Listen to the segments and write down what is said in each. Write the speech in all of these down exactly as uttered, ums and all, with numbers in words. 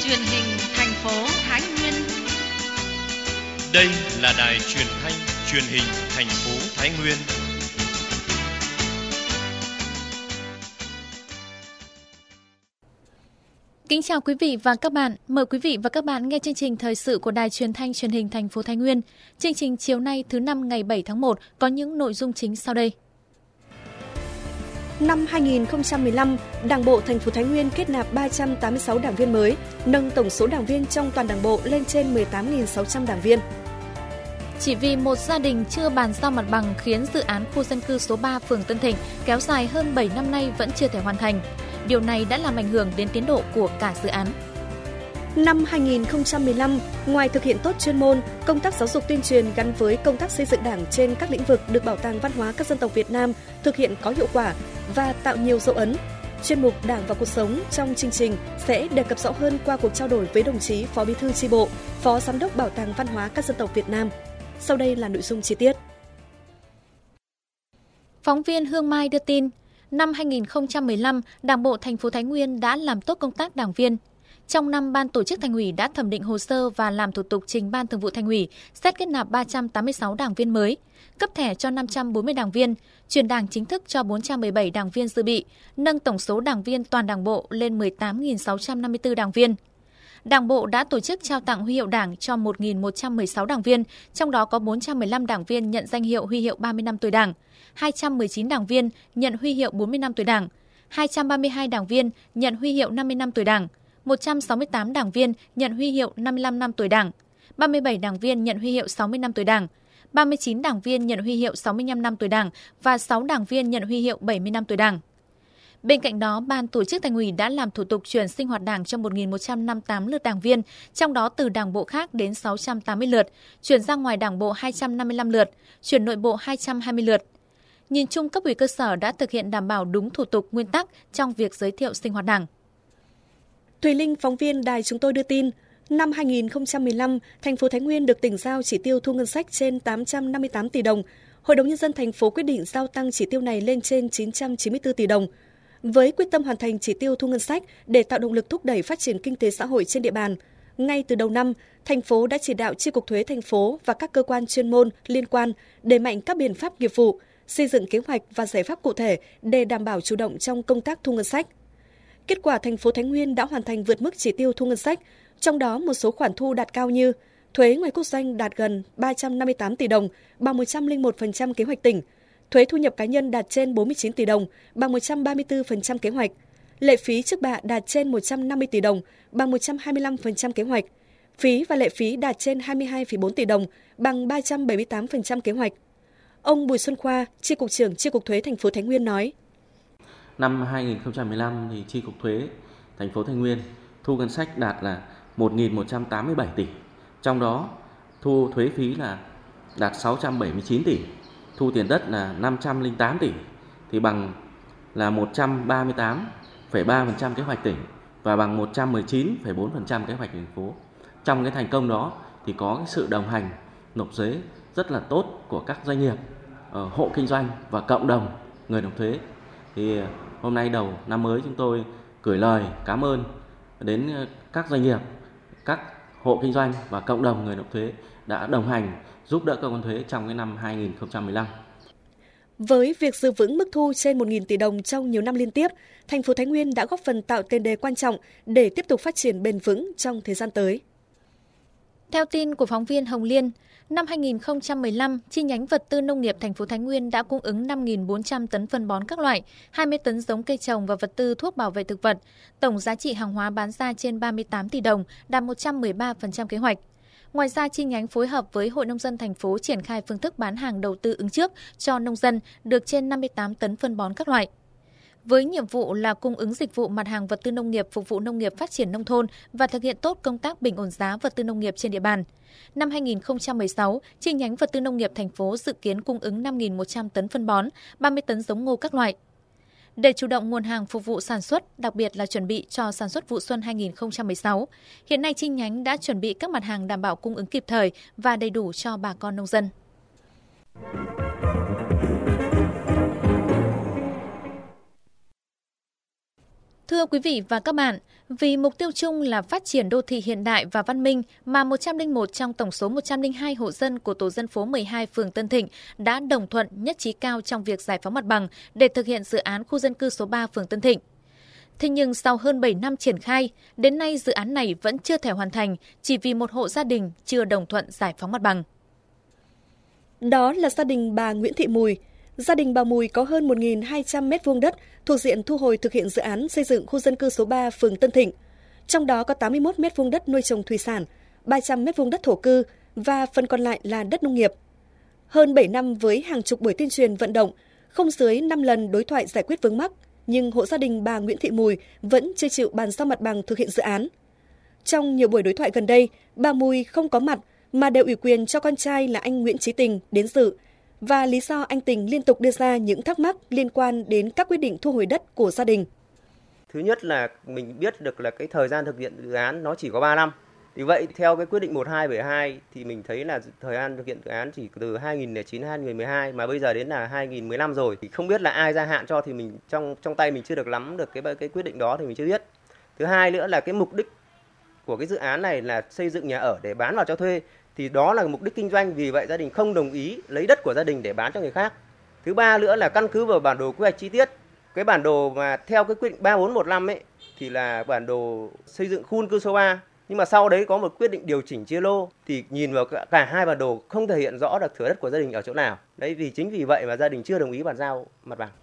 truyền hình thành phố Thái Nguyên. Đây là đài truyền thanh truyền hình thành phố Thái Nguyên. Kính chào quý vị và các bạn. Mời quý vị và các bạn nghe chương trình thời sự của đài truyền thanh truyền hình thành phố Thái Nguyên. Chương trình chiều nay thứ năm ngày bảy tháng một có những nội dung chính sau đây. Năm hai nghìn không trăm mười lăm, Đảng bộ thành phố Thái Nguyên kết nạp ba trăm tám mươi sáu đảng viên mới, nâng tổng số đảng viên trong toàn Đảng bộ lên trên mười tám nghìn sáu trăm đảng viên. Chỉ vì một gia đình chưa bàn giao mặt bằng khiến dự án khu dân cư số ba phường Tân Thịnh kéo dài hơn bảy năm nay vẫn chưa thể hoàn thành. Điều này đã làm ảnh hưởng đến tiến độ của cả dự án. Năm hai nghìn không trăm mười lăm, ngoài thực hiện tốt chuyên môn, công tác giáo dục tuyên truyền gắn với công tác xây dựng Đảng trên các lĩnh vực được Bảo tàng Văn hóa các dân tộc Việt Nam thực hiện có hiệu quả và tạo nhiều dấu ấn. Chuyên mục Đảng và cuộc sống trong chương trình sẽ đề cập rõ hơn qua cuộc trao đổi với đồng chí Phó Bí thư Chi bộ, Phó Giám đốc Bảo tàng Văn hóa các dân tộc Việt Nam. Sau đây là nội dung chi tiết. Phóng viên Hương Mai đưa tin, năm hai nghìn không trăm mười lăm, Đảng bộ thành phố Thái Nguyên đã làm tốt công tác đảng viên. Trong năm, Ban tổ chức Thành ủy đã thẩm định hồ sơ và làm thủ tục trình Ban Thường vụ Thành ủy xét kết nạp ba trăm tám mươi sáu đảng viên mới, cấp thẻ cho năm trăm bốn mươi đảng viên, truyền đảng chính thức cho bốn trăm mười bảy đảng viên dự bị, nâng tổng số đảng viên toàn Đảng bộ lên mười tám nghìn sáu trăm năm mươi tư đảng viên. Đảng bộ đã tổ chức trao tặng huy hiệu Đảng cho một nghìn một trăm mười sáu đảng viên, trong đó có bốn trăm mười lăm đảng viên nhận danh hiệu huy hiệu ba mươi năm tuổi Đảng, hai trăm mười chín đảng viên nhận huy hiệu bốn mươi năm tuổi Đảng, hai trăm ba mươi hai đảng viên nhận huy hiệu năm mươi năm tuổi Đảng, một trăm sáu mươi tám đảng viên nhận huy hiệu năm mươi lăm năm tuổi Đảng, ba mươi bảy đảng viên nhận huy hiệu sáu mươi năm tuổi Đảng, ba mươi chín đảng viên nhận huy hiệu sáu mươi lăm năm tuổi Đảng và sáu đảng viên nhận huy hiệu bảy mươi năm tuổi Đảng. Bên cạnh đó, Ban tổ chức Thành ủy đã làm thủ tục chuyển sinh hoạt Đảng cho một nghìn một trăm năm mươi tám lượt đảng viên, trong đó từ Đảng bộ khác đến sáu trăm tám mươi lượt, chuyển ra ngoài Đảng bộ hai trăm năm mươi lăm lượt, chuyển nội bộ hai trăm hai mươi lượt. Nhìn chung, cấp ủy cơ sở đã thực hiện đảm bảo đúng thủ tục nguyên tắc trong việc giới thiệu sinh hoạt Đảng. Thùy Linh, phóng viên đài chúng tôi đưa tin, năm hai nghìn không trăm mười lăm, thành phố Thái Nguyên được tỉnh giao chỉ tiêu thu ngân sách trên tám trăm năm mươi tám tỷ đồng. Hội đồng Nhân dân thành phố quyết định giao tăng chỉ tiêu này lên trên chín trăm chín mươi tư tỷ đồng. Với quyết tâm hoàn thành chỉ tiêu thu ngân sách để tạo động lực thúc đẩy phát triển kinh tế xã hội trên địa bàn, ngay từ đầu năm, thành phố đã chỉ đạo Chi cục thuế thành phố và các cơ quan chuyên môn liên quan đẩy mạnh các biện pháp nghiệp vụ, xây dựng kế hoạch và giải pháp cụ thể để đảm bảo chủ động trong công tác thu ngân sách. Kết quả, thành phố Thái Nguyên đã hoàn thành vượt mức chỉ tiêu thu ngân sách, trong đó một số khoản thu đạt cao như thuế ngoài quốc doanh đạt gần ba trăm năm mươi tám tỷ đồng, bằng một trăm lẻ một phần trăm kế hoạch tỉnh, thuế thu nhập cá nhân đạt trên bốn mươi chín tỷ đồng, bằng một trăm ba mươi tư phần trăm kế hoạch, lệ phí trước bạ đạt trên một trăm năm mươi tỷ đồng, bằng một trăm hai mươi lăm phần trăm kế hoạch, phí và lệ phí đạt trên hai mươi hai phẩy bốn tỷ đồng, bằng ba trăm bảy mươi tám phần trăm kế hoạch. Ông Bùi Xuân Khoa, Chi cục trưởng Chi cục thuế thành phố Thái Nguyên nói: Năm hai nghìn không trăm mười lăm thì Chi cục thuế thành phố Thái Nguyên thu ngân sách đạt là một nghìn một trăm tám mươi bảy tỷ, trong đó thu thuế phí là đạt sáu trăm bảy mươi chín tỷ, thu tiền đất là năm trăm lẻ tám tỷ, thì bằng là một trăm ba mươi tám phẩy ba phần trăm kế hoạch tỉnh và bằng một trăm mười chín phẩy bốn phần trăm kế hoạch thành phố. Trong cái thành công đó thì có cái sự đồng hành nộp thuế rất là tốt của các doanh nghiệp, hộ kinh doanh và cộng đồng người nộp thuế. Thì hôm nay đầu năm mới chúng tôi gửi lời cảm ơn đến các doanh nghiệp, các hộ kinh doanh và cộng đồng người nộp thuế đã đồng hành giúp đỡ cơ quan thuế trong cái năm hai nghìn không trăm mười lăm. Với việc giữ vững mức thu trên một nghìn tỷ đồng trong nhiều năm liên tiếp, thành phố Thái Nguyên đã góp phần tạo tiền đề quan trọng để tiếp tục phát triển bền vững trong thời gian tới. Theo tin của phóng viên Hồng Liên, năm hai nghìn không trăm mười lăm, chi nhánh vật tư nông nghiệp thành phố Thái Nguyên đã cung ứng năm nghìn bốn trăm tấn phân bón các loại, hai mươi tấn giống cây trồng và vật tư thuốc bảo vệ thực vật. Tổng giá trị hàng hóa bán ra trên ba mươi tám tỷ đồng, đạt một trăm mười ba phần trăm kế hoạch. Ngoài ra, chi nhánh phối hợp với Hội Nông dân thành phố triển khai phương thức bán hàng đầu tư ứng trước cho nông dân được trên năm mươi tám tấn phân bón các loại. Với nhiệm vụ là cung ứng dịch vụ mặt hàng vật tư nông nghiệp phục vụ nông nghiệp phát triển nông thôn và thực hiện tốt công tác bình ổn giá vật tư nông nghiệp trên địa bàn. Năm hai nghìn không trăm mười sáu, chi nhánh vật tư nông nghiệp thành phố dự kiến cung ứng năm nghìn một trăm tấn phân bón, ba mươi tấn giống ngô các loại. Để chủ động nguồn hàng phục vụ sản xuất, đặc biệt là chuẩn bị cho sản xuất vụ xuân hai nghìn không trăm mười sáu, hiện nay chi nhánh đã chuẩn bị các mặt hàng đảm bảo cung ứng kịp thời và đầy đủ cho bà con nông dân. Thưa quý vị và các bạn, vì mục tiêu chung là phát triển đô thị hiện đại và văn minh mà một trăm lẻ một trong tổng số một trăm lẻ hai hộ dân của tổ dân phố mười hai phường Tân Thịnh đã đồng thuận nhất trí cao trong việc giải phóng mặt bằng để thực hiện dự án khu dân cư số ba phường Tân Thịnh. Thế nhưng sau hơn bảy năm triển khai, đến nay dự án này vẫn chưa thể hoàn thành chỉ vì một hộ gia đình chưa đồng thuận giải phóng mặt bằng. Đó là gia đình bà Nguyễn Thị Mùi. Gia đình bà Mùi có hơn một nghìn hai trăm mét vuông đất thuộc diện thu hồi thực hiện dự án xây dựng khu dân cư số ba phường Tân Thịnh. Trong đó có tám mươi mốt mét vuông đất nuôi trồng thủy sản, ba trăm mét vuông đất thổ cư và phần còn lại là đất nông nghiệp. Hơn bảy năm với hàng chục buổi tuyên truyền vận động, không dưới năm lần đối thoại giải quyết vướng mắc, nhưng hộ gia đình bà Nguyễn Thị Mùi vẫn chưa chịu bàn giao mặt bằng thực hiện dự án. Trong nhiều buổi đối thoại gần đây, bà Mùi không có mặt mà đều ủy quyền cho con trai là anh Nguyễn Chí Tình đến dự. Và lý do anh Tình liên tục đưa ra những thắc mắc liên quan đến các quyết định thu hồi đất của gia đình. Thứ nhất là mình biết được là cái thời gian thực hiện dự án nó chỉ có ba năm. Vì vậy theo cái quyết định một hai bảy hai thì mình thấy là thời gian thực hiện dự án chỉ từ hai nghìn lẻ chín đến hai nghìn mười hai mà bây giờ đến là hai nghìn mười lăm rồi. Thì không biết là ai gia hạn cho thì mình trong trong tay mình chưa được nắm được cái cái quyết định đó thì mình chưa biết. Thứ hai nữa là cái mục đích của cái dự án này là xây dựng nhà ở để bán vào cho thuê. Thì đó là mục đích kinh doanh, vì vậy gia đình không đồng ý lấy đất của gia đình để bán cho người khác. Thứ ba nữa là căn cứ vào bản đồ quy hoạch chi tiết. Cái bản đồ mà theo cái quyết định ba bốn một năm ấy thì là bản đồ xây dựng khu dân cư số ba. Nhưng mà sau đấy có một quyết định điều chỉnh chia lô thì nhìn vào cả, cả hai bản đồ không thể hiện rõ được thửa đất của gia đình ở chỗ nào. Đấy, vì chính vì vậy mà gia đình chưa đồng ý bàn giao mặt bằng.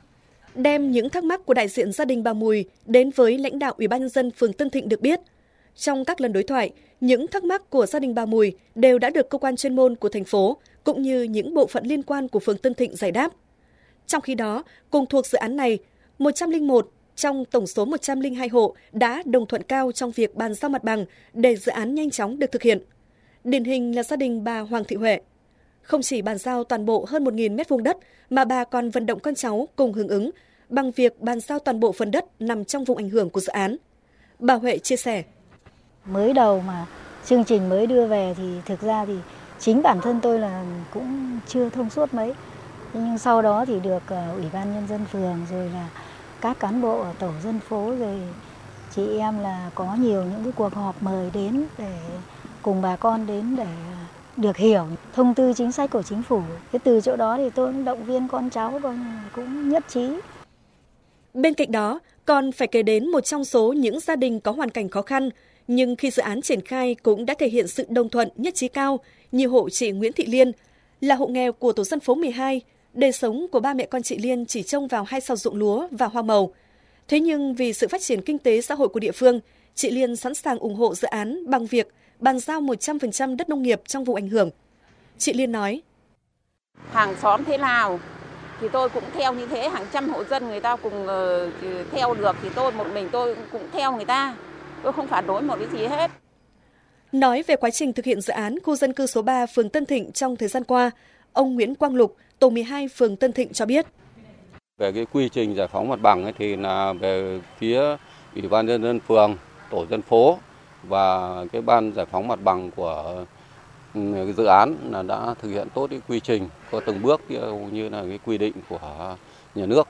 Đem những thắc mắc của đại diện gia đình bà Mùi đến với lãnh đạo Ủy ban nhân dân phường Tân Thịnh được biết, trong các lần đối thoại, những thắc mắc của gia đình bà Mùi đều đã được cơ quan chuyên môn của thành phố cũng như những bộ phận liên quan của phường Tân Thịnh giải đáp. Trong khi đó, cùng thuộc dự án này, một trăm lẻ một trong tổng số một trăm lẻ hai hộ đã đồng thuận cao trong việc bàn giao mặt bằng để dự án nhanh chóng được thực hiện. Điển hình là gia đình bà Hoàng Thị Huệ. Không chỉ bàn giao toàn bộ hơn một nghìn mét vuông đất mà bà còn vận động con cháu cùng hưởng ứng bằng việc bàn giao toàn bộ phần đất nằm trong vùng ảnh hưởng của dự án. Bà Huệ chia sẻ. Mới đầu mà chương trình mới đưa về thì thực ra thì chính bản thân tôi là cũng chưa thông suốt mấy. Nhưng sau đó thì được Ủy ban Nhân dân phường rồi là các cán bộ ở tổ dân phố rồi chị em là có nhiều những cái cuộc họp mời đến để cùng bà con đến để được hiểu thông tư chính sách của chính phủ. Thế từ chỗ đó thì tôi cũng động viên con cháu cũng nhất trí. Bên cạnh đó, còn phải kể đến một trong số những gia đình có hoàn cảnh khó khăn, nhưng khi dự án triển khai cũng đã thể hiện sự đồng thuận nhất trí cao, như hộ chị Nguyễn Thị Liên, là hộ nghèo của tổ dân phố mười hai. Đời sống của ba mẹ con chị Liên chỉ trông vào hai sào ruộng lúa và hoa màu. Thế nhưng vì sự phát triển kinh tế xã hội của địa phương, chị Liên sẵn sàng ủng hộ dự án bằng việc bàn giao một trăm phần trăm đất nông nghiệp trong vùng ảnh hưởng. Chị Liên nói: Hàng xóm thế nào thì tôi cũng theo như thế, hàng trăm hộ dân người ta cùng uh, theo được thì tôi một mình tôi cũng theo người ta. Tôi không phản đối một cái gì hết. Nói về quá trình thực hiện dự án khu dân cư số ba phường Tân Thịnh trong thời gian qua, ông Nguyễn Quang Lục, tổ mười hai phường Tân Thịnh cho biết. Về cái quy trình giải phóng mặt bằng ấy thì là về phía Ủy ban Nhân dân phường, tổ dân phố và cái ban giải phóng mặt bằng của dự án là đã thực hiện tốt cái quy trình có từng bước như là cái quy định của nhà nước.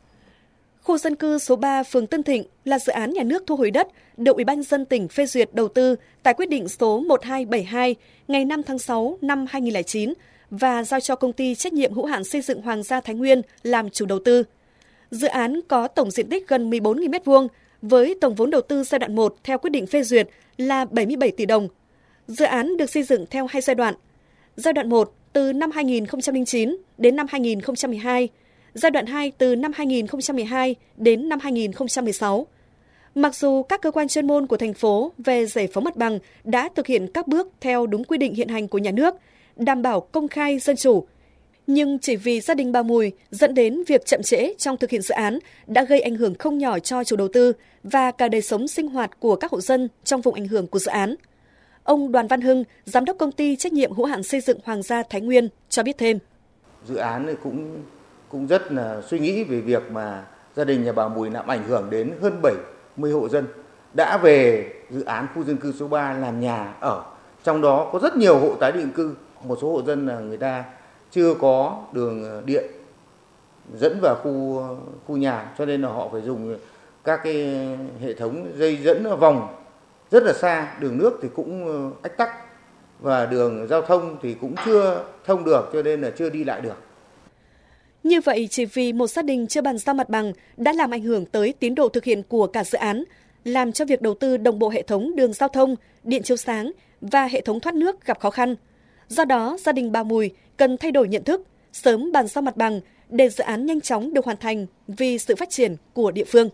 Khu dân cư số ba phường Tân Thịnh là dự án nhà nước thu hồi đất được Ủy ban nhân dân tỉnh phê duyệt đầu tư tại quyết định số một hai bảy hai ngày năm tháng sáu năm hai nghìn không trăm lẻ chín và giao cho công ty trách nhiệm hữu hạn xây dựng Hoàng gia Thái Nguyên làm chủ đầu tư. Dự án có tổng diện tích gần mười bốn nghìn mét vuông với tổng vốn đầu tư giai đoạn một theo quyết định phê duyệt là bảy mươi bảy tỷ đồng. Dự án được xây dựng theo hai giai đoạn. Giai đoạn một từ năm hai nghìn không trăm lẻ chín đến năm hai nghìn không trăm mười hai, giai đoạn hai từ năm hai nghìn không trăm mười hai đến năm hai nghìn không trăm mười sáu. Mặc dù các cơ quan chuyên môn của thành phố về giải phóng mặt bằng đã thực hiện các bước theo đúng quy định hiện hành của nhà nước, đảm bảo công khai dân chủ, nhưng chỉ vì gia đình bà Mùi dẫn đến việc chậm trễ trong thực hiện dự án đã gây ảnh hưởng không nhỏ cho chủ đầu tư và cả đời sống sinh hoạt của các hộ dân trong vùng ảnh hưởng của dự án. Ông Đoàn Văn Hưng, giám đốc công ty trách nhiệm hữu hạn xây dựng Hoàng gia Thái Nguyên cho biết thêm. Dự án này cũng cũng rất là suy nghĩ về việc mà gia đình nhà bà Mùi làm ảnh hưởng đến hơn bảy mươi hộ dân đã về dự án khu dân cư số ba làm nhà ở. Trong đó có rất nhiều hộ tái định cư, một số hộ dân là người ta chưa có đường điện dẫn vào khu khu nhà, cho nên là họ phải dùng các cái hệ thống dây dẫn vòng rất là xa, đường nước thì cũng ách tắc và đường giao thông thì cũng chưa thông được, cho nên là chưa đi lại được. Như vậy, chỉ vì một gia đình chưa bàn giao mặt bằng đã làm ảnh hưởng tới tiến độ thực hiện của cả dự án, làm cho việc đầu tư đồng bộ hệ thống đường giao thông, điện chiếu sáng và hệ thống thoát nước gặp khó khăn. Do đó, gia đình bà Mùi cần thay đổi nhận thức, sớm bàn giao mặt bằng để dự án nhanh chóng được hoàn thành vì sự phát triển của địa phương.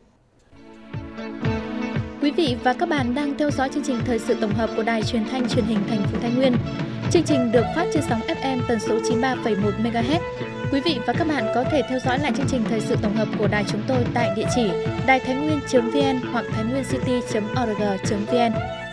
Quý vị và các bạn đang theo dõi chương trình Thời sự tổng hợp của Đài Truyền thanh Truyền hình thành phố Thái Nguyên. Chương trình được phát trên sóng ép em tần số chín mươi ba phẩy một mê ga héc. Quý vị và các bạn có thể theo dõi lại chương trình Thời sự tổng hợp của đài chúng tôi tại địa chỉ đài thái nguyên chấm vn hoặc thái nguyên city chấm org chấm vn.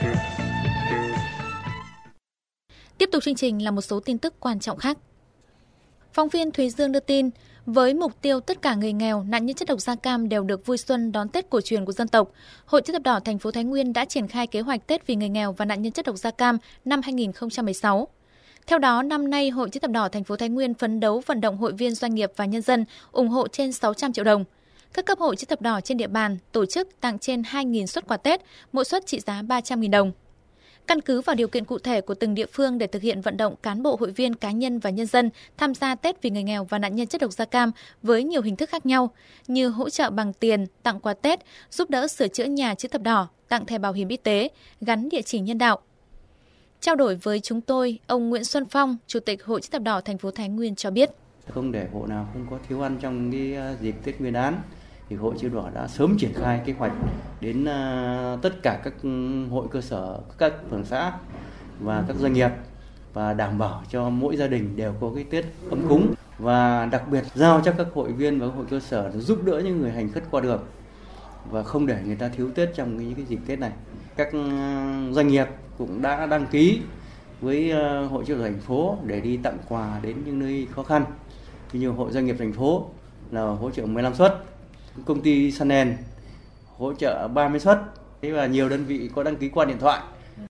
Tiếp tục chương trình là một số tin tức quan trọng khác. Phóng viên Thúy Dương đưa tin, với mục tiêu tất cả người nghèo, nạn nhân chất độc da cam đều được vui xuân đón Tết cổ truyền của dân tộc, Hội Chữ thập đỏ thành phố Thái Nguyên đã triển khai kế hoạch Tết vì người nghèo và nạn nhân chất độc da cam năm hai nghìn không trăm mười sáu. Theo đó, năm nay Hội Chữ thập đỏ thành phố Thái Nguyên phấn đấu vận động hội viên, doanh nghiệp và nhân dân ủng hộ trên sáu trăm triệu đồng. Các cấp hội Chữ thập đỏ trên địa bàn tổ chức tặng trên hai nghìn suất quà Tết, mỗi suất trị giá ba trăm nghìn đồng. Căn cứ vào điều kiện cụ thể của từng địa phương để thực hiện vận động cán bộ, hội viên, cá nhân và nhân dân tham gia Tết vì người nghèo và nạn nhân chất độc da cam với nhiều hình thức khác nhau như hỗ trợ bằng tiền, tặng quà Tết, giúp đỡ sửa chữa nhà Chữ thập đỏ, tặng thẻ bảo hiểm y tế, gắn địa chỉ nhân đạo. Trao đổi với chúng tôi, ông Nguyễn Xuân Phong, Chủ tịch Hội Chữ thập đỏ thành phố Thái Nguyên cho biết: Không để hộ nào không có thiếu ăn trong cái dịp Tết Nguyên đán, thì Hội Chữ thập đỏ đã sớm triển khai kế hoạch đến uh, tất cả các hội cơ sở, các phường xã và các doanh nghiệp, và đảm bảo cho mỗi gia đình đều có cái Tết ấm cúng, và đặc biệt giao cho các hội viên và các hội cơ sở giúp đỡ những người hành khất qua đường và không để người ta thiếu Tết trong những cái dịp Tết này. Các doanh nghiệp cũng đã đăng ký với uh, Hội Chữ thập đỏ thành phố để đi tặng quà đến những nơi khó khăn. Như hội doanh nghiệp thành phố là hỗ trợ mười lăm suất, công ty Sunland hỗ trợ ba mươi suất, và nhiều đơn vị có đăng ký qua điện thoại.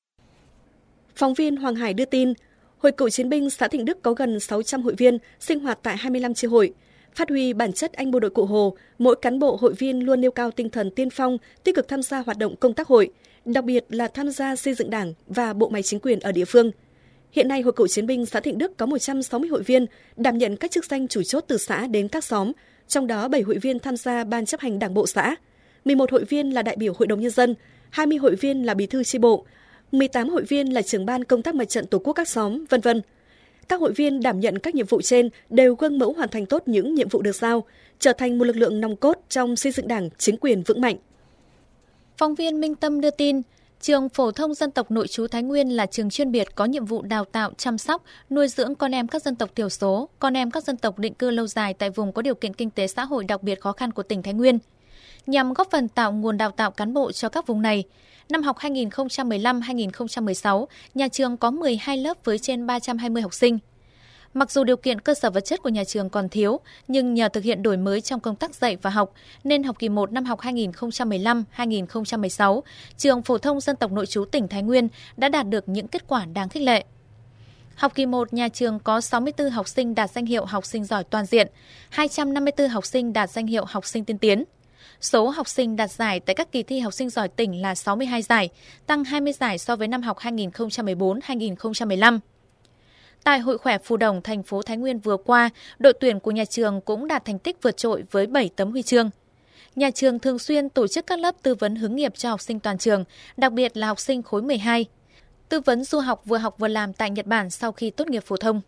Phóng viên Hoàng Hải đưa tin, Hội Cựu Chiến binh xã Thịnh Đức có gần sáu trăm hội viên sinh hoạt tại hai mươi lăm chi hội. Phát huy bản chất anh bộ đội Cụ Hồ, mỗi cán bộ hội viên luôn nêu cao tinh thần tiên phong, tích cực tham gia hoạt động công tác hội, đặc biệt là tham gia xây dựng Đảng và bộ máy chính quyền ở địa phương. Hiện nay, Hội Cựu Chiến binh xã Thịnh Đức có một trăm sáu mươi hội viên đảm nhận các chức danh chủ chốt từ xã đến các xóm, trong đó bảy hội viên tham gia ban chấp hành Đảng bộ xã, mười một hội viên là đại biểu Hội đồng Nhân dân, hai mươi hội viên là bí thư chi bộ, mười tám hội viên là trưởng ban công tác mặt trận Tổ quốc các xóm, vân vân. Các hội viên đảm nhận các nhiệm vụ trên đều gương mẫu hoàn thành tốt những nhiệm vụ được giao, trở thành một lực lượng nòng cốt trong xây dựng Đảng, chính quyền vững mạnh. Phóng viên Minh Tâm đưa tin, Trường Phổ thông Dân tộc Nội trú Thái Nguyên là trường chuyên biệt có nhiệm vụ đào tạo, chăm sóc, nuôi dưỡng con em các dân tộc thiểu số, con em các dân tộc định cư lâu dài tại vùng có điều kiện kinh tế xã hội đặc biệt khó khăn của tỉnh Thái Nguyên. Nhằm góp phần tạo nguồn đào tạo cán bộ cho các vùng này, năm học hai nghìn không trăm mười lăm hai nghìn không trăm mười sáu, nhà trường có mười hai lớp với trên ba trăm hai mươi học sinh. Mặc dù điều kiện cơ sở vật chất của nhà trường còn thiếu, nhưng nhờ thực hiện đổi mới trong công tác dạy và học, nên học kỳ một năm học hai nghìn không trăm mười lăm hai nghìn không trăm mười sáu, Trường Phổ thông Dân tộc Nội trú tỉnh Thái Nguyên đã đạt được những kết quả đáng khích lệ. Học kỳ một, nhà trường có sáu mươi tư học sinh đạt danh hiệu học sinh giỏi toàn diện, hai trăm năm mươi tư học sinh đạt danh hiệu học sinh tiên tiến. Số học sinh đạt giải tại các kỳ thi học sinh giỏi tỉnh là sáu mươi hai giải, tăng hai mươi giải so với năm học hai nghìn không trăm mười bốn hai nghìn không trăm mười lăm. Tại Hội khỏe Phù Đồng, thành phố Thái Nguyên vừa qua, đội tuyển của nhà trường cũng đạt thành tích vượt trội với bảy tấm huy chương. Nhà trường thường xuyên tổ chức các lớp tư vấn hướng nghiệp cho học sinh toàn trường, đặc biệt là học sinh khối mười hai. Tư vấn du học vừa học vừa làm tại Nhật Bản sau khi tốt nghiệp phổ thông.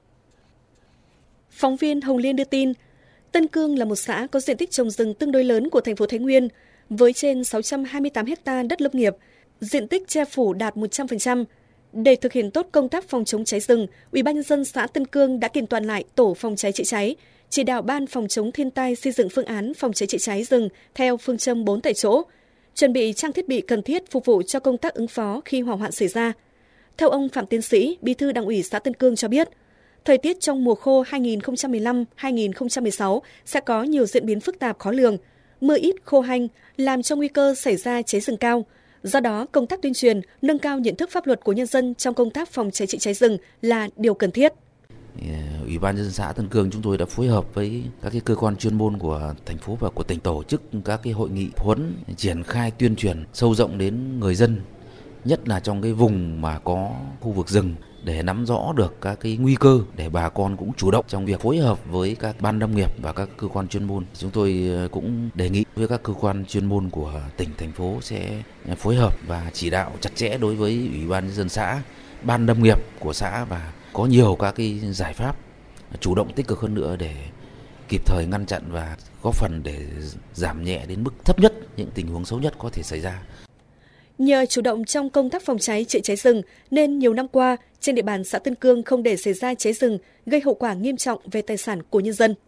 Phóng viên Hồng Liên đưa tin, Tân Cương là một xã có diện tích trồng rừng tương đối lớn của thành phố Thái Nguyên, với trên sáu trăm hai mươi tám ha đất lâm nghiệp, diện tích che phủ đạt một trăm phần trăm. Để thực hiện tốt công tác phòng chống cháy rừng, Ủy ban nhân dân xã Tân Cương đã kiện toàn lại tổ phòng cháy chữa cháy, chỉ đạo ban phòng chống thiên tai xây dựng phương án phòng cháy chữa cháy rừng theo phương châm bốn tại chỗ, chuẩn bị trang thiết bị cần thiết phục vụ cho công tác ứng phó khi hỏa hoạn xảy ra. Theo ông Phạm Tiến Sĩ, Bí thư Đảng ủy xã Tân Cương cho biết, thời tiết trong mùa khô hai nghìn không trăm mười lăm hai nghìn không trăm mười sáu sẽ có nhiều diễn biến phức tạp khó lường, mưa ít khô hanh làm cho nguy cơ xảy ra cháy rừng cao. Do đó, công tác tuyên truyền, nâng cao nhận thức pháp luật của nhân dân trong công tác phòng cháy chữa cháy rừng là điều cần thiết. Ủy Ủy ban nhân dân xã Tân Cương chúng tôi đã phối hợp với các cái cơ quan chuyên môn của thành phố và của tỉnh tổ chức các cái hội nghị huấn triển khai tuyên truyền sâu rộng đến người dân, nhất là trong cái vùng mà có khu vực rừng, để nắm rõ được các cái nguy cơ, để bà con cũng chủ động trong việc phối hợp với các ban nông nghiệp và các cơ quan chuyên môn. Chúng tôi cũng đề nghị với các cơ quan chuyên môn của tỉnh, thành phố sẽ phối hợp và chỉ đạo chặt chẽ đối với Ủy ban nhân dân xã, ban nông nghiệp của xã và có nhiều các cái giải pháp chủ động tích cực hơn nữa để kịp thời ngăn chặn và góp phần để giảm nhẹ đến mức thấp nhất những tình huống xấu nhất có thể xảy ra. Nhờ chủ động trong công tác phòng cháy chữa cháy rừng nên nhiều năm qua trên địa bàn xã Tân Cương không để xảy ra cháy rừng gây hậu quả nghiêm trọng về tài sản của nhân dân.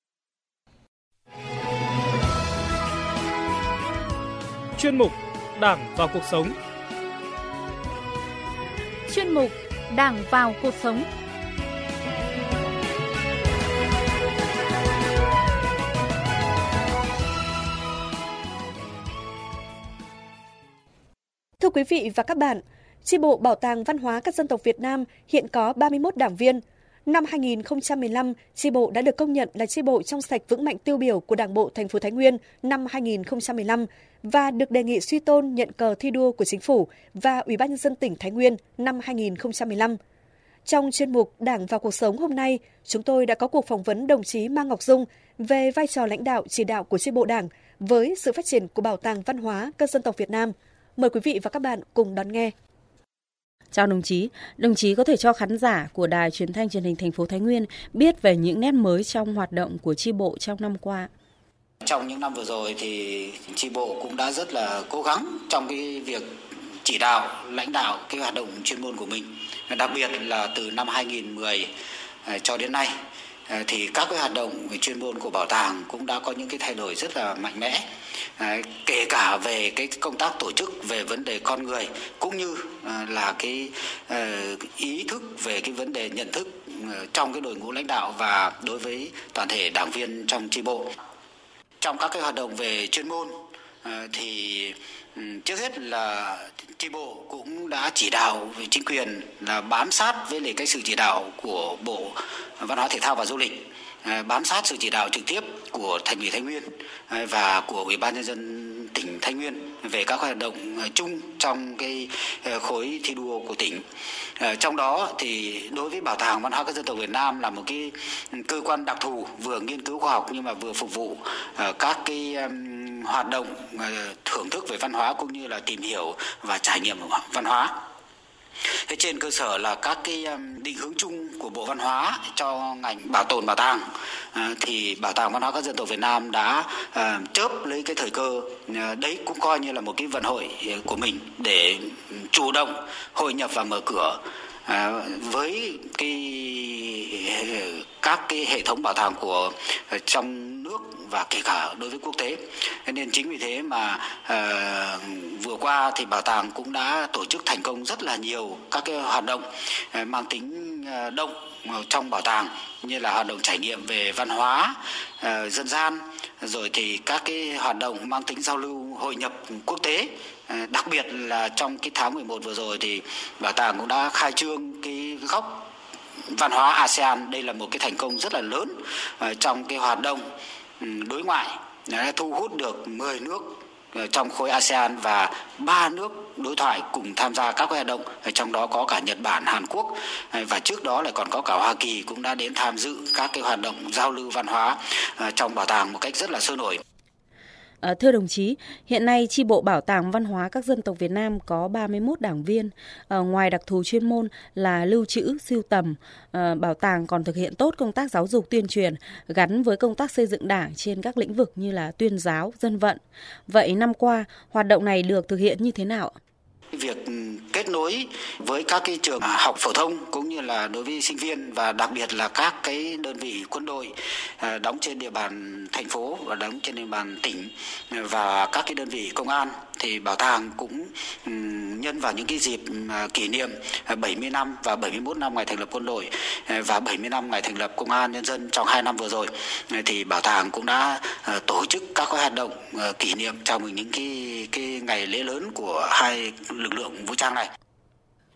Chuyên mục Đảng vào cuộc sống. Chuyên mục Đảng vào cuộc sống. Thưa quý vị và các bạn, chi bộ Bảo tàng Văn hóa các dân tộc Việt Nam hiện có ba mươi mốt đảng viên. Năm hai nghìn không trăm mười lăm, chi bộ đã được công nhận là chi bộ trong sạch vững mạnh tiêu biểu của Đảng bộ thành phố Thái Nguyên năm hai nghìn không trăm mười lăm và được đề nghị suy tôn nhận cờ thi đua của Chính phủ và Ủy ban nhân dân tỉnh Thái Nguyên năm hai nghìn không trăm mười lăm. Trong chuyên mục Đảng vào cuộc sống hôm nay, chúng tôi đã có cuộc phỏng vấn đồng chí Mai Ngọc Dung về vai trò lãnh đạo chỉ đạo của chi bộ Đảng với sự phát triển của Bảo tàng Văn hóa các dân tộc Việt Nam. Mời quý vị và các bạn cùng đón nghe. Chào đồng chí, đồng chí có thể cho khán giả của Đài Truyền thanh Truyền hình thành phố Thái Nguyên biết về những nét mới trong hoạt động của chi bộ trong năm qua. Trong những năm vừa rồi thì chi bộ cũng đã rất là cố gắng trong cái việc chỉ đạo, lãnh đạo cái hoạt động chuyên môn của mình. Đặc biệt là từ năm hai nghìn không trăm mười cho đến nay thì các cái hoạt động về chuyên môn của bảo tàng cũng đã có những cái thay đổi rất là mạnh mẽ. À, kể cả về cái công tác tổ chức, về vấn đề con người, cũng như à, là cái à, ý thức về cái vấn đề nhận thức à, trong cái đội ngũ lãnh đạo và đối với toàn thể đảng viên trong chi bộ. Trong các cái hoạt động về chuyên môn à, thì um, trước hết là chi bộ cũng đã chỉ đạo về chính quyền là bám sát với lại cái sự chỉ đạo của Bộ Văn hóa Thể thao và Du lịch, bám sát sự chỉ đạo trực tiếp của Thành ủy Thái Nguyên và của Ủy ban nhân dân tỉnh Thái Nguyên về các hoạt động chung trong cái khối thi đua của tỉnh. Trong đó thì đối với Bảo tàng Văn hóa các dân tộc Việt Nam là một cái cơ quan đặc thù vừa nghiên cứu khoa học nhưng mà vừa phục vụ các cái hoạt động thưởng thức về văn hóa cũng như là tìm hiểu và trải nghiệm văn hóa. Thế trên cơ sở là các cái định hướng chung của Bộ Văn hóa cho ngành bảo tồn bảo tàng thì Bảo tàng Văn hóa các dân tộc Việt Nam đã chớp lấy cái thời cơ đấy, cũng coi như là một cái vận hội của mình để chủ động hội nhập và mở cửa với cái các cái hệ thống bảo tàng của trong nước và kể cả đối với quốc tế. Nên chính vì thế mà uh, vừa qua thì bảo tàng cũng đã tổ chức thành công rất là nhiều các cái hoạt động uh, mang tính uh, động trong bảo tàng, như là hoạt động trải nghiệm về văn hóa uh, dân gian, rồi thì các cái hoạt động mang tính giao lưu hội nhập quốc tế. Uh, đặc biệt là trong cái tháng mười một vừa rồi thì bảo tàng cũng đã khai trương cái góc văn hóa a sê an. Đây là một cái thành công rất là lớn uh, trong cái hoạt động đối ngoại, đã thu hút được mười nước trong khối a sê an và ba nước đối thoại cùng tham gia các hoạt động, trong đó có cả Nhật Bản, Hàn Quốc và trước đó lại còn có cả Hoa Kỳ cũng đã đến tham dự các cái hoạt động giao lưu văn hóa trong bảo tàng một cách rất là sôi nổi. À, thưa đồng chí, hiện nay chi bộ Bảo tàng Văn hóa các dân tộc Việt Nam có ba mươi mốt đảng viên. À, ngoài đặc thù chuyên môn là lưu trữ, sưu tầm, à, bảo tàng còn thực hiện tốt công tác giáo dục tuyên truyền gắn với công tác xây dựng đảng trên các lĩnh vực như là tuyên giáo, dân vận. Vậy năm qua, hoạt động này được thực hiện như thế nào? Việc kết nối với các cái trường học phổ thông cũng như là đối với sinh viên và đặc biệt là các cái đơn vị quân đội đóng trên địa bàn thành phố và đóng trên địa bàn tỉnh và các cái đơn vị công an thì bảo tàng cũng nhân vào những cái dịp kỷ niệm bảy mươi năm và bảy mươi mốt năm ngày thành lập quân đội và bảy mươi năm ngày thành lập công an nhân dân trong hai năm vừa rồi thì bảo tàng cũng đã tổ chức các hoạt động kỷ niệm chào mừng những cái cái ngày lễ lớn của hai lực lượng vũ trang này.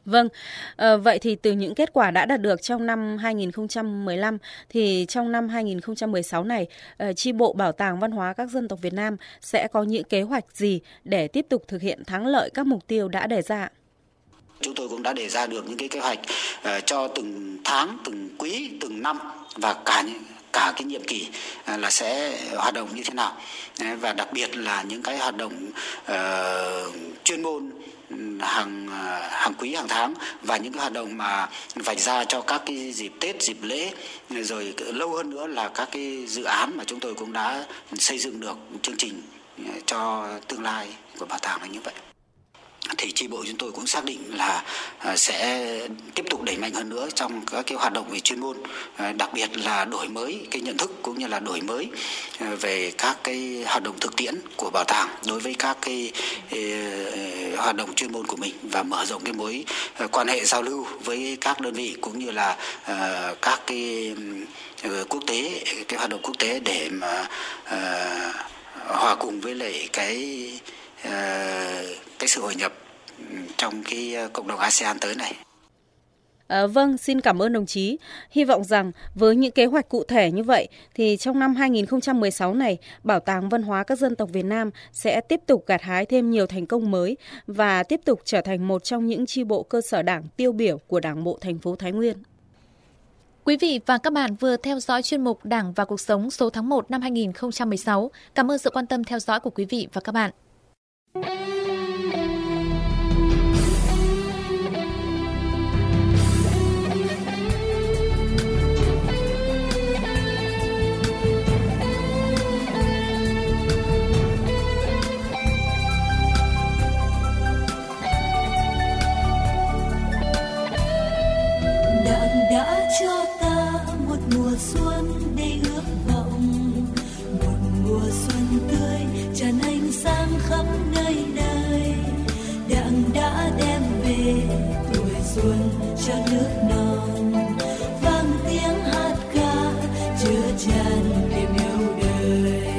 Vâng, à, vậy thì từ những kết quả đã đạt được trong năm hai nghìn không trăm mười lăm thì trong năm hai nghìn không trăm mười sáu này, uh, chi bộ Bảo tàng Văn hóa các dân tộc Việt Nam sẽ có những kế hoạch gì để tiếp tục thực hiện thắng lợi các mục tiêu đã đề ra? Chúng tôi cũng đã đề ra được những cái kế hoạch uh, cho từng tháng, từng quý, từng năm và cả những cả cái nhiệm kỳ uh, là sẽ hoạt động như thế nào. Đấy, và đặc biệt là những cái hoạt động uh, chuyên môn hàng hàng quý, hàng tháng và những cái hoạt động mà vạch ra cho các cái dịp Tết, dịp lễ, rồi lâu hơn nữa là các cái dự án mà chúng tôi cũng đã xây dựng được chương trình cho tương lai của bảo tàng là như vậy. Thì chi bộ chúng tôi cũng xác định là sẽ tiếp tục đẩy mạnh hơn nữa trong các cái hoạt động về chuyên môn, đặc biệt là đổi mới cái nhận thức cũng như là đổi mới về các cái hoạt động thực tiễn của bảo tàng đối với các cái hoạt động chuyên môn của mình và mở rộng cái mối quan hệ giao lưu với các đơn vị cũng như là các cái quốc tế, cái hoạt động quốc tế để mà hòa cùng với lại cái cái sự hội nhập trong cái cộng đồng a sê an tới này. À, vâng, xin cảm ơn đồng chí. Hy vọng rằng với những kế hoạch cụ thể như vậy thì trong năm hai nghìn không trăm mười sáu này, Bảo tàng Văn hóa các dân tộc Việt Nam sẽ tiếp tục gặt hái thêm nhiều thành công mới và tiếp tục trở thành một trong những chi bộ cơ sở đảng tiêu biểu của Đảng bộ thành phố Thái Nguyên. Quý vị và các bạn vừa theo dõi chuyên mục Đảng và Cuộc sống số tháng một năm hai nghìn không trăm mười sáu. Cảm ơn sự quan tâm theo dõi của quý vị và các bạn. Đảng đã cho ta một mùa xuân đầy ước vọng, một mùa xuân tươi tràn ánh sáng khắp nơi đây. Đảng đã đem về tuổi xuân cho nước non, vang tiếng hát ca chứa chan niềm yêu đời.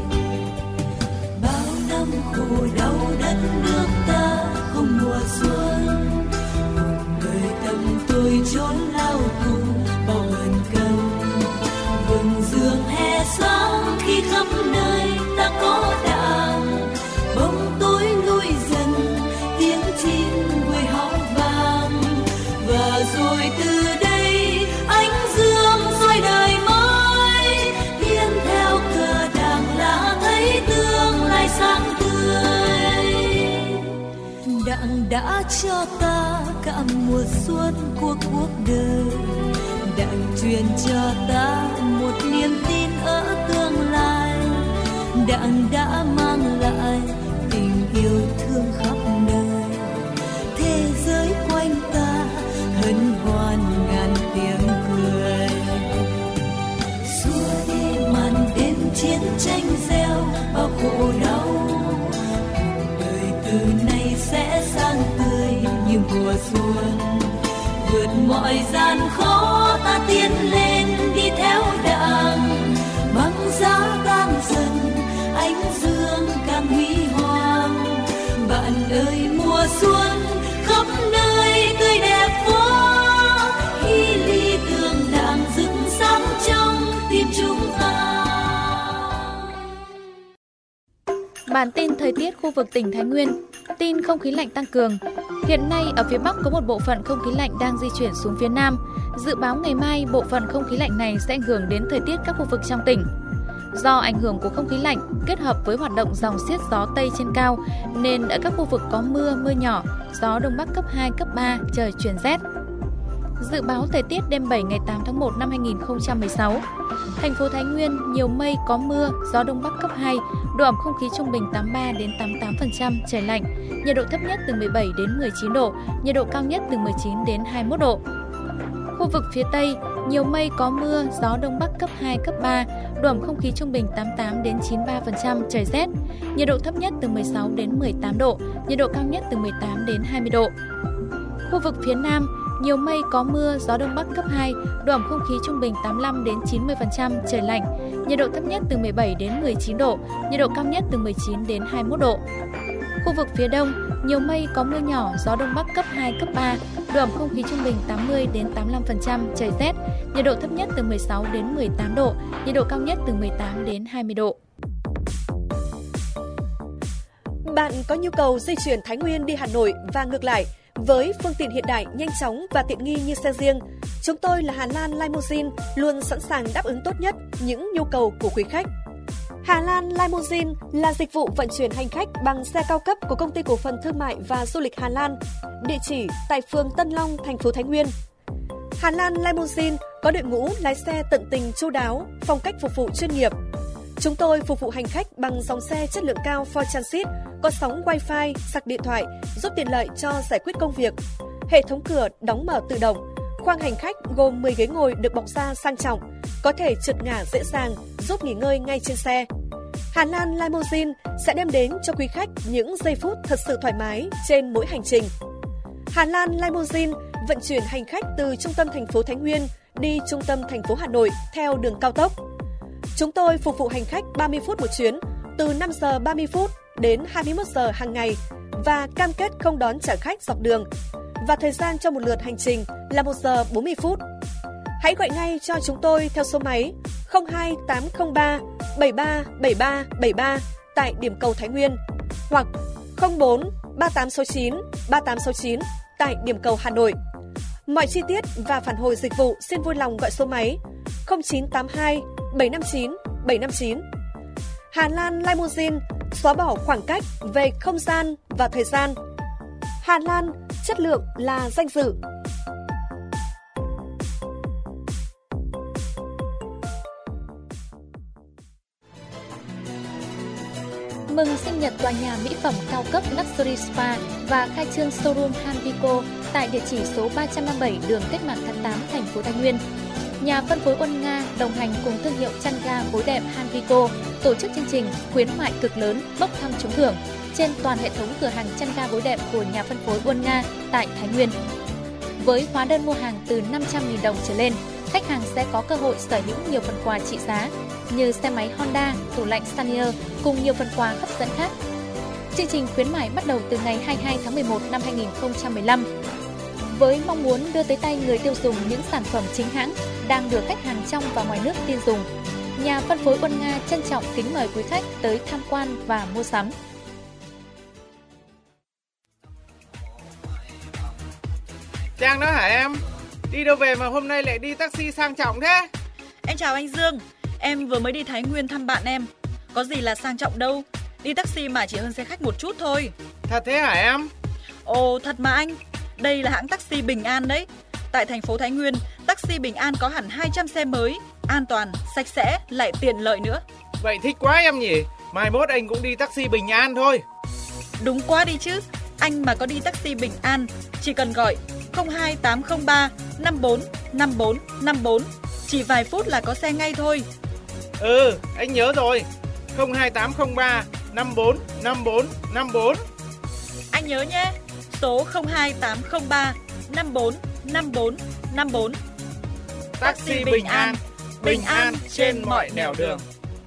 Bao năm khổ đau đất nước ta không mùa xuân, tôi trốn lao tù bao ơn cần, vườn dương hè sáng khi khắp nơi ta có đảng. Bóng tối lui dần tiếng chim vui hót vang, và rồi từ đây ánh dương soi đời mới, hiên theo cờ đảng là thấy tương lai sáng tươi. Đảng đã cho ta cả mùa xuân của cuộc đời, đảng truyền cho ta một niềm tin ở tương lai. Đảng đã mang lại tình yêu thương khắp nơi, thế giới quanh ta hân hoan ngàn tiếng cười. Xua đi màn đêm chiến tranh gieo bao khổ đau, đời từ nay sẽ sang tươi như mùa xuân. Vượt mọi gian khó ta tiến lên đi theo đảng, băng giá tan dần ánh dương càng huy hoàng. Bạn ơi mùa xuân khắp nơi tươi đẹp quá, khi lý tưởng đảng rực sáng trong tim chúng ta. Bản tin thời tiết khu vực tỉnh Thái Nguyên. Tin không khí lạnh tăng cường. Hiện nay ở phía Bắc có một bộ phận không khí lạnh đang di chuyển xuống phía Nam. Dự báo ngày mai bộ phận không khí lạnh này sẽ ảnh hưởng đến thời tiết các khu vực trong tỉnh. Do ảnh hưởng của không khí lạnh kết hợp với hoạt động dòng xiết gió Tây trên cao nên ở các khu vực có mưa, mưa nhỏ, gió Đông Bắc cấp hai, cấp ba, trời chuyển rét. Dự báo thời tiết đêm bảy ngày tám tháng một năm hai nghìn không trăm mười sáu. Thành phố Thái Nguyên nhiều mây có mưa, gió Đông Bắc cấp hai, độ ẩm không khí trung bình tám mươi ba đến tám mươi tám phần trăm, trời lạnh. Nhiệt độ thấp nhất từ mười bảy đến mười chín độ, nhiệt độ cao nhất từ mười chín đến hai mươi mốt độ. Khu vực phía Tây nhiều mây có mưa, gió Đông Bắc cấp hai, cấp ba, độ ẩm không khí trung bình tám mươi tám đến chín mươi ba phần trăm, trời rét. Nhiệt độ thấp nhất từ mười sáu đến mười tám độ, nhiệt độ cao nhất từ mười tám đến hai mươi độ. Khu vực phía Nam nhiều mây có mưa, gió Đông Bắc cấp hai, độ ẩm không khí trung bình tám mươi lăm đến chín mươi phần trăm, trời lạnh. Nhiệt độ thấp nhất từ mười bảy đến mười chín độ, nhiệt độ cao nhất từ mười chín đến hai mươi mốt độ. Khu vực phía Đông Nhiều mây, có mưa nhỏ, gió đông bắc cấp hai, cấp ba, độ ẩm không khí trung bình tám mươi đến tám mươi lăm phần trăm, trời rét, nhiệt độ thấp nhất từ mười sáu đến mười tám độ, nhiệt độ cao nhất từ mười tám đến hai mươi độ. Bạn có nhu cầu di chuyển Thái Nguyên đi Hà Nội và ngược lại với phương tiện hiện đại, nhanh chóng và tiện nghi như xe riêng, chúng tôi là Hà Lan Limousine luôn sẵn sàng đáp ứng tốt nhất những nhu cầu của quý khách. Hà Lan Limousine là dịch vụ vận chuyển hành khách bằng xe cao cấp của Công ty Cổ phần Thương mại và Du lịch Hà Lan, địa chỉ tại phường Tân Long, thành phố Thái Nguyên. Hà Lan Limousine có đội ngũ lái xe tận tình chu đáo, phong cách phục vụ chuyên nghiệp. Chúng tôi phục vụ hành khách bằng dòng xe chất lượng cao Ford Transit, có sóng Wi-Fi, sạc điện thoại, giúp tiện lợi cho giải quyết công việc. Hệ thống cửa đóng mở tự động. Khoang hành khách gồm mười ghế ngồi được bọc da sang trọng, có thể trượt ngả dễ dàng, giúp nghỉ ngơi ngay trên xe. Hà Lan Limousine sẽ đem đến cho quý khách những giây phút thật sự thoải mái trên mỗi hành trình. Hà Lan Limousine vận chuyển hành khách từ trung tâm thành phố Thái Nguyên đi trung tâm thành phố Hà Nội theo đường cao tốc. Chúng tôi phục vụ hành khách ba mươi phút một chuyến, từ năm giờ ba mươi phút đến hai mươi mốt giờ hàng ngày và cam kết không đón trả khách dọc đường. Và thời gian cho một lượt hành trình là một giờ bốn mươi phút. Hãy gọi ngay cho chúng tôi theo số máy không hai tám không ba bảy ba bảy ba bảy ba tại điểm cầu Thái Nguyên hoặc không bốn ba tám sáu chín ba tám sáu chín tại điểm cầu Hà Nội. Mọi chi tiết và phản hồi dịch vụ xin vui lòng gọi số máy không chín tám hai bảy năm chín bảy năm chín. Hà Lan Limousine xóa bỏ khoảng cách về không gian và thời gian. Hà Lan, chất lượng là danh dự. Mừng sinh nhật tòa nhà mỹ phẩm cao cấp Luxury Spa và khai trương showroom Hanvico tại địa chỉ số ba trăm năm mươi bảy đường Cách mạng tháng tám, thành phố Thái Nguyên. Nhà phân phối Uân Nga đồng hành cùng thương hiệu chăn ga gối đẹp Hanvico tổ chức chương trình khuyến mại cực lớn bốc thăm trúng thưởng trên toàn hệ thống cửa hàng chăn ga gối đẹp của nhà phân phối Uân Nga tại Thái Nguyên. Với hóa đơn mua hàng từ năm trăm nghìn đồng trở lên, khách hàng sẽ có cơ hội sở hữu nhiều phần quà trị giá như xe máy Honda, tủ lạnh Stanier cùng nhiều phần quà hấp dẫn khác. Chương trình khuyến mại bắt đầu từ ngày hai mươi hai tháng mười một năm hai nghìn không trăm mười lăm. Với mong muốn đưa tới tay người tiêu dùng những sản phẩm chính hãng đang được khách hàng trong và ngoài nước tin dùng, nhà phân phối Uân Nga trân trọng kính mời quý khách tới tham quan và mua sắm. Trang đó hả em? Đi đâu về mà hôm nay lại đi taxi sang trọng thế? Em chào anh Dương, em vừa mới đi Thái Nguyên thăm bạn em. Có gì là sang trọng đâu, đi taxi mà chỉ hơn xe khách một chút thôi. Thật thế hả em? Ồ, thật mà anh. Đây là hãng taxi Bình An đấy. Tại thành phố Thái Nguyên, taxi Bình An có hẳn hai trăm xe mới, an toàn, sạch sẽ, lại tiện lợi nữa. Vậy thích quá em nhỉ? Mai mốt anh cũng đi taxi Bình An thôi. Đúng quá đi chứ. Anh mà có đi taxi Bình An, chỉ cần gọi không hai tám không ba năm bốn năm bốn năm bốn. Chỉ vài phút là có xe ngay thôi. Ừ, anh nhớ rồi. không hai tám không ba năm bốn năm bốn năm bốn. Anh nhớ nhé. Số không hai tám không ba năm bốn năm bốn năm bốn. Taxi Bình An, bình an trên mọi nẻo đường.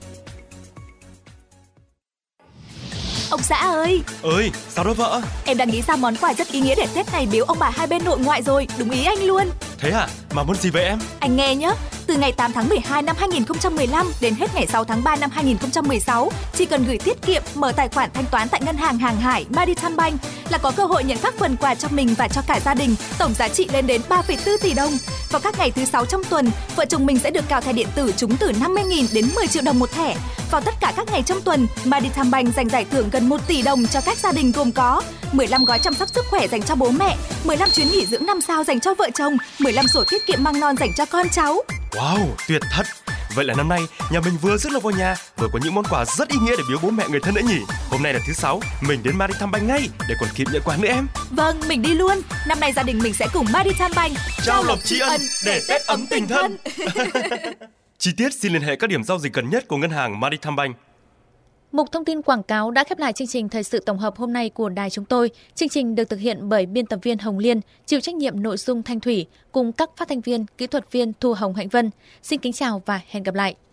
Ông xã ơi! Ơi, sao đó vợ? Em đang nghĩ ra món quà rất ý nghĩa để Tết này biếu ông bà hai bên nội ngoại rồi, đúng ý anh luôn. Thế à? Mà muốn gì vậy em? Anh nghe nhé, từ ngày tám tháng mười hai năm hai nghìn không trăm mười lăm đến hết ngày sáu tháng ba năm hai nghìn không trăm mười sáu, chỉ cần gửi tiết kiệm, mở tài khoản thanh toán tại ngân hàng Hàng Hải Maritime Bank là có cơ hội nhận các phần quà cho mình và cho cả gia đình, tổng giá trị lên đến ba phẩy bốn tỷ đồng. Vào các ngày thứ sáu trong tuần, vợ chồng mình sẽ được cào thẻ điện tử trúng từ năm mươi nghìn đến mười triệu đồng một thẻ. Vào tất cả các ngày trong tuần, Maritime Bank dành giải thưởng gần một tỷ đồng cho các gia đình gồm có mười lăm gói chăm sóc sức khỏe dành cho bố mẹ, mười lăm chuyến nghỉ dưỡng năm sao dành cho vợ chồng, mười lăm sổ tiết kiệm măng non dành cho con cháu. Wow, tuyệt thật! Vậy là năm nay nhà mình vừa rước lộc vào nhà, vừa có những món quà rất ý nghĩa để biếu bố mẹ người thân nữa nhỉ? Hôm nay là thứ sáu, mình đến Maritime Bank ngay để còn kịp nhận quà nữa em. Vâng, mình đi luôn. Năm nay gia đình mình sẽ cùng Maritime Bank trao lộc tri ân để Tết ấm tình thân. Chi tiết xin liên hệ các điểm giao dịch gần nhất của ngân hàng Maritime Bank. Mục thông tin quảng cáo đã khép lại chương trình thời sự tổng hợp hôm nay của đài chúng tôi. Chương trình được thực hiện bởi biên tập viên Hồng Liên, chịu trách nhiệm nội dung Thanh Thủy cùng các phát thanh viên, kỹ thuật viên Thu Hồng Hạnh Vân. Xin kính chào và hẹn gặp lại.